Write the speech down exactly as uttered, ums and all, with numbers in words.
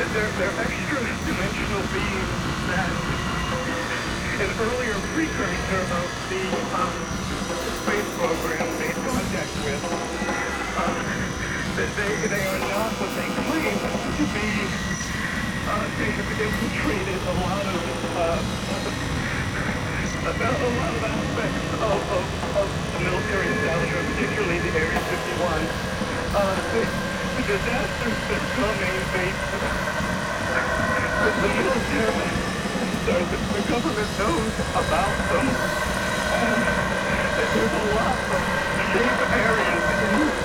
They're, they're extra-dimensional beings that an earlier precursor of the um, space program made contact with. Uh, that they, they are not what they claim to be. Uh, they have infiltrated a lot of uh, a, a lot of aspects of, of, of the military establishment, particularly the Area fifty-one. Uh, the, the disasters that coming, they, the, the military, sorry, the, the government knows about them. And there's a lot of safe areas in